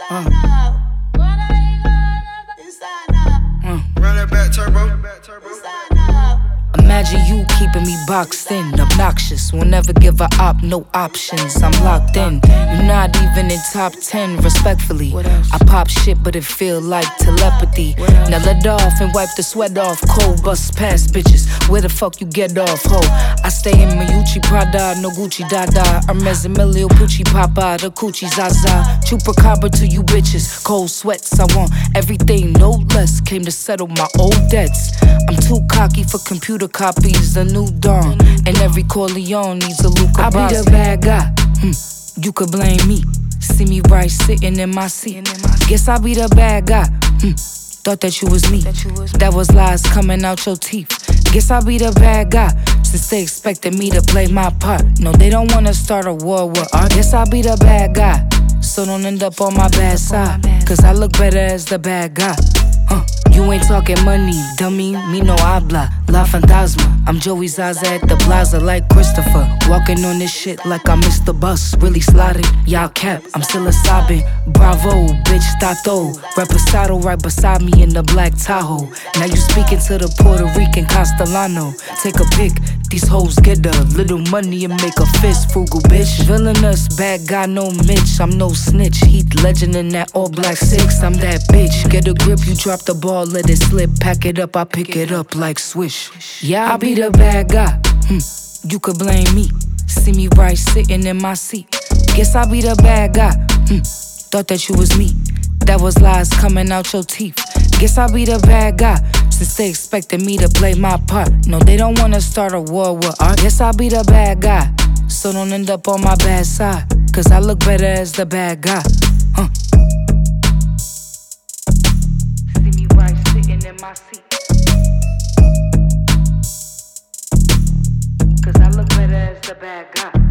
Run that back, turbo. Imagine you keeping me boxed in, obnoxious. Won't never give a op no options. I'm locked in. You're not even in top 10, respectfully. I pop shit, but it feel like telepathy. Now let off and wipe the sweat off. Cold bust past bitches. Where the fuck you get off, ho? I stay in Miyuchi Prada, no Gucci Dada. Hermes Emilio Pucci Papa, the Coochie Zaza. Chupacabra to you bitches. Cold sweats, I want everything, no less. Came to settle my old debts. I'm too cocky for computer copies, the new dawn. And every Corleone needs a Luca I be the bad guy, you could blame me. See me right sitting in my seat. Guess I be the bad guy, thought that you was me. That was lies coming out your teeth. Guess I be the bad guy, since they expected me to play my part. No, they don't wanna start a war with art. Guess I be the bad guy, so don't end up on my bad side. Cause I look better as the bad guy. You ain't talking money, dummy, me no habla, la fantasma. I'm Joey Zaza at the plaza like Christopher. Walking on this shit like I missed the bus. Really slotted, y'all cap, I'm still a sobbing. Bravo, bitch, tato. Reposado right beside me in the black Tahoe. Now you speaking to the Puerto Rican Castellano. Take a pic, these hoes get a little money and make a fist, frugal bitch. Villainous, bad guy, no Mitch, I'm no snitch. Heath Legend in that all black 6, I'm that bitch. Get a grip, you drop the ball, let it slip. Pack it up, I pick it up like swish. Yeah, I be the bad guy, you could blame me. See me right sitting in my seat. Guess I be the bad guy, thought that you was me. That was lies coming out your teeth. Guess I be the bad guy, since they expected me to play my part. No, they don't wanna start a war with art. Guess I be the bad guy, so don't end up on my bad side. Cause I look better as the bad guy. See me right sitting in my seat. Cause I look better as the bad guy.